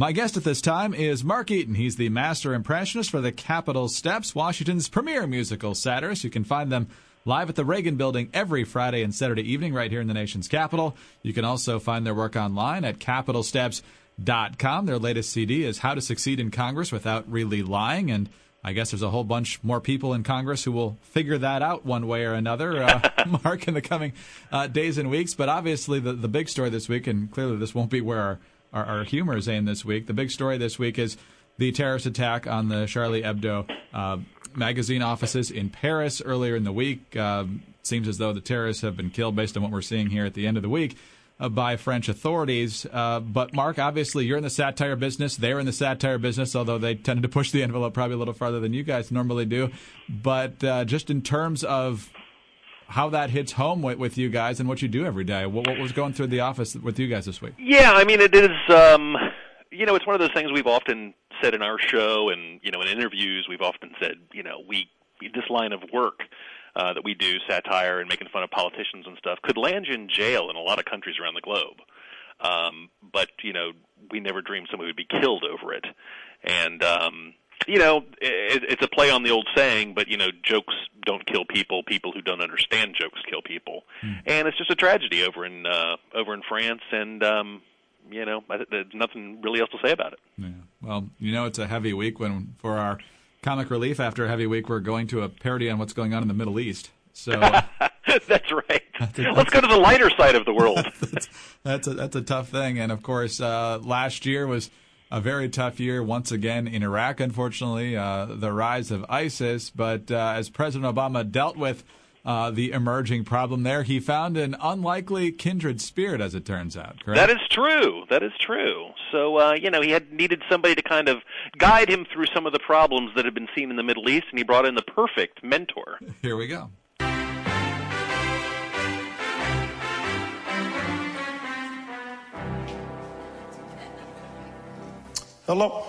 My guest at this time is Mark Eaton. He's the master impressionist for the Capitol Steps, Washington's premier musical satirist. You can find them live at the Reagan Building every Friday and Saturday evening right here in the nation's capital. You can also find their work online at CapitolSteps.com. Their latest CD is How to Succeed in Congress Without Really Lying, and I guess there's a whole bunch more people in Congress who will figure that out one way or another, Mark, in the coming days and weeks. But obviously the big story this week, and clearly this won't be where our humor is aimed this week, the big story this week is the terrorist attack on the Charlie Hebdo magazine offices in Paris earlier in the week. Seems as though the terrorists have been killed, based on what we're seeing here at the end of the week, by French authorities. But, Mark, obviously you're in the satire business. They're in the satire business, although they tended to push the envelope probably a little farther than you guys normally do. But just in terms of how that hits home with you guys and what you do every day, what was going through the office with you guys this week? Yeah, I mean, it is, it's one of those things we've often said in our show, and, in interviews we've often said, this line of work that we do, satire and making fun of politicians and stuff, could land you in jail in a lot of countries around the globe. But, we never dreamed somebody would be killed over it. And, it's a play on the old saying, but, jokes don't kill people. People who don't understand jokes kill people. And it's just a tragedy over in France, and, there's nothing really else to say about it. Yeah. Well, it's a heavy week for our comic relief. After a heavy week, we're going to a parody on what's going on in the Middle East. So that's right. Let's go to the lighter side of the world. That's a tough thing. And, of course, last year was a very tough year once again in Iraq, unfortunately, the rise of ISIS. But as President Obama dealt with the emerging problem there, he found an unlikely kindred spirit, as it turns out, correct? That is true. So, he needed somebody to kind of guide him through some of the problems that had been seen in the Middle East, and he brought in the perfect mentor. Here we go. Hello.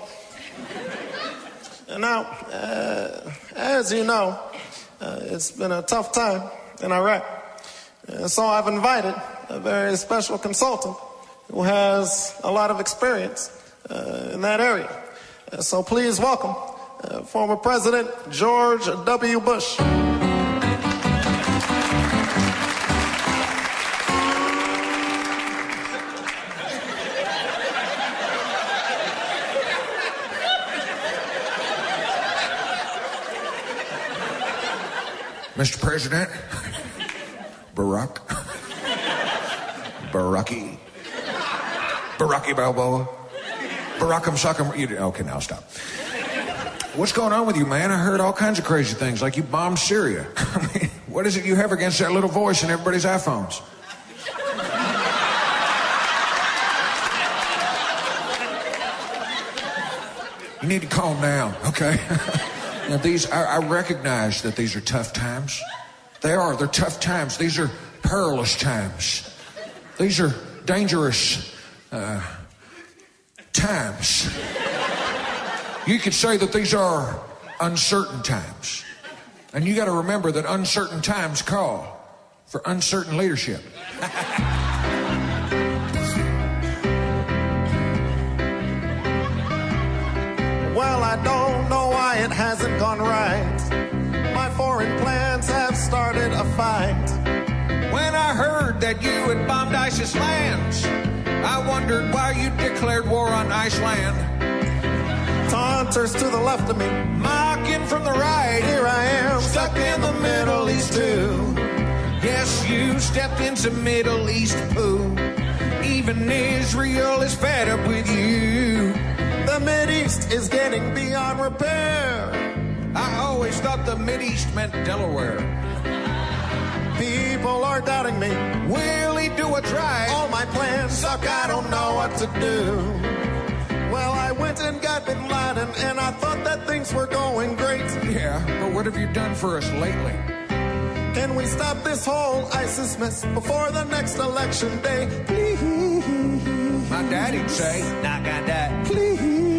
Now, as you know, it's been a tough time in Iraq. So I've invited a very special consultant who has a lot of experience in that area. So please welcome former President George W. Bush. Mr. President, Barack Balboa, Barack'em Sock'em. Okay, now stop. What's going on with you, man? I heard all kinds of crazy things, like you bombed Syria. I mean, what is it you have against that little voice in everybody's iPhones? You need to calm down, okay? Now, I recognize that these are tough times. They're tough times. These are perilous times. These are dangerous times. You could say that these are uncertain times. And you got to remember that uncertain times call for uncertain leadership. Well, I don't know why it hasn't gone right. My foreign plans have started a fight. When I heard that you had bombed ISIS lands, I wondered why you declared war on Iceland. Taunters to the left of me, mocking from the right. Here I am, stuck in the Middle East too. Yes, you stepped into Middle East poo. Even Israel is fed up with you. The Mideast is getting beyond repair. I always thought the Mideast meant Delaware. People are doubting me. Will he do what's right? All my plans suck, I don't know what to do. Well, I went and got Bin Laden, and I thought that things were going great. Yeah, but what have you done for us lately? Can we stop this whole ISIS mess before the next election day? Please. My daddy'd say, knock on that. Please.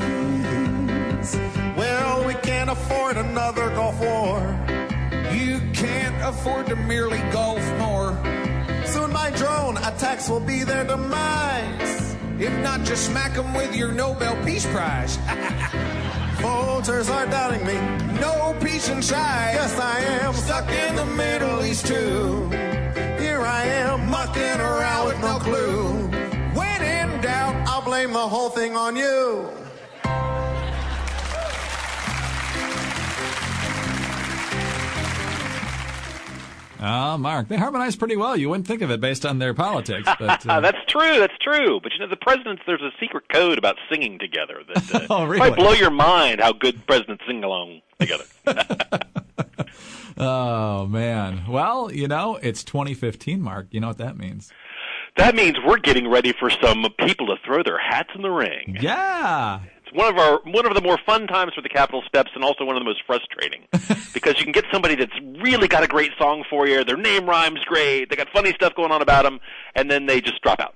Well, we can't afford another Gulf War. You can't afford to merely golf more. Soon my drone attacks will be their demise. If not, just smack them with your Nobel Peace Prize. Voters are doubting me. No peace inside. Yes, I am Stuck in the Middle East too. Here I am, Mucking around with no clue. When in doubt, I'll blame the whole thing on you. Oh, Mark, they harmonize pretty well. You wouldn't think of it based on their politics. But, That's true. But, the presidents, there's a secret code about singing together that oh, really? might blow your mind how good presidents sing along together. Oh, man. Well, it's 2015, Mark. You know what that means. That means we're getting ready for some people to throw their hats in the ring. Yeah. One of the more fun times for the Capitol Steps, and also one of the most frustrating, because you can get somebody that's really got a great song for you. Their name rhymes great. They got funny stuff going on about them, and then they just drop out,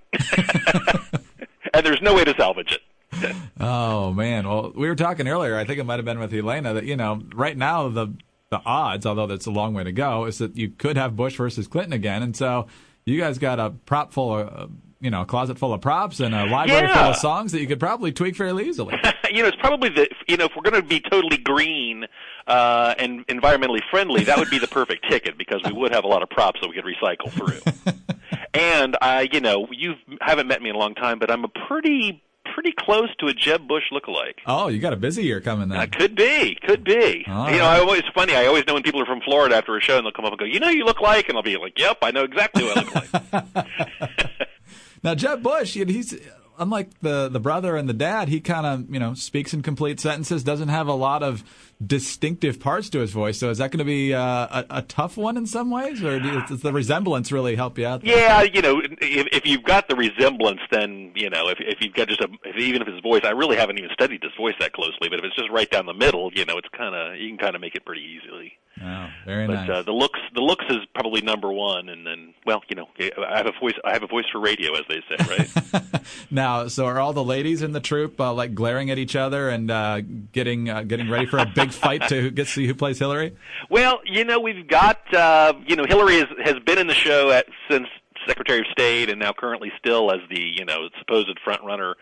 and there's no way to salvage it. Oh man! Well, we were talking earlier. I think it might have been with Elena that right now the odds, although that's a long way to go, is that you could have Bush versus Clinton again, and so you guys got a prop full of. A closet full of props and a library full of songs that you could probably tweak fairly easily. It's probably if we're going to be totally green and environmentally friendly, that would be the perfect ticket because we would have a lot of props that we could recycle through. And you haven't met me in a long time, but I'm a pretty close to a Jeb Bush lookalike. Oh, you got a busy year coming then. Could be. All right. It's funny. I always know when people are from Florida after a show and they'll come up and go, you look like, and I'll be like, yep, I know exactly who I look like. Now, Jeb Bush, he's unlike the brother and the dad. He kind of, speaks in complete sentences, doesn't have a lot of distinctive parts to his voice. So is that going to be a tough one in some ways, or does the resemblance really help you out there? Yeah, if you've got the resemblance, then, if you've got even if his voice, I really haven't even studied his voice that closely, but if it's just right down the middle, it's you can kind of make it pretty easily. Oh, very nice. But the looks is probably number one, and then, I have a voice for radio, as they say, right? Now, so are all the ladies in the troupe like glaring at each other and getting ready for a big fight to see who plays Hillary? Well, we've got Hillary has been in the show since Secretary of State, and now currently still as the supposed front runner.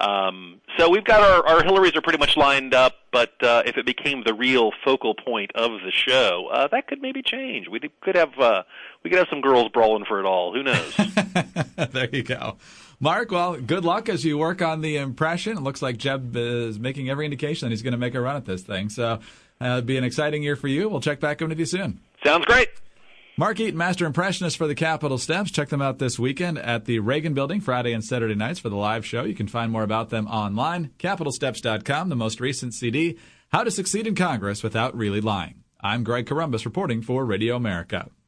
So we've got our Hillarys are pretty much lined up, but if it became the real focal point of the show, that could maybe change. We could have some girls brawling for it all. Who knows? There you go. Mark, well, good luck as you work on the impression. It looks like Jeb is making every indication that he's going to make a run at this thing. So it'll be an exciting year for you. We'll check back in with you soon. Sounds great. Mark Eaton, Master Impressionist for the Capitol Steps. Check them out this weekend at the Reagan Building, Friday and Saturday nights for the live show. You can find more about them online, CapitolSteps.com, the most recent CD, How to Succeed in Congress Without Really Lying. I'm Greg Corombos reporting for Radio America.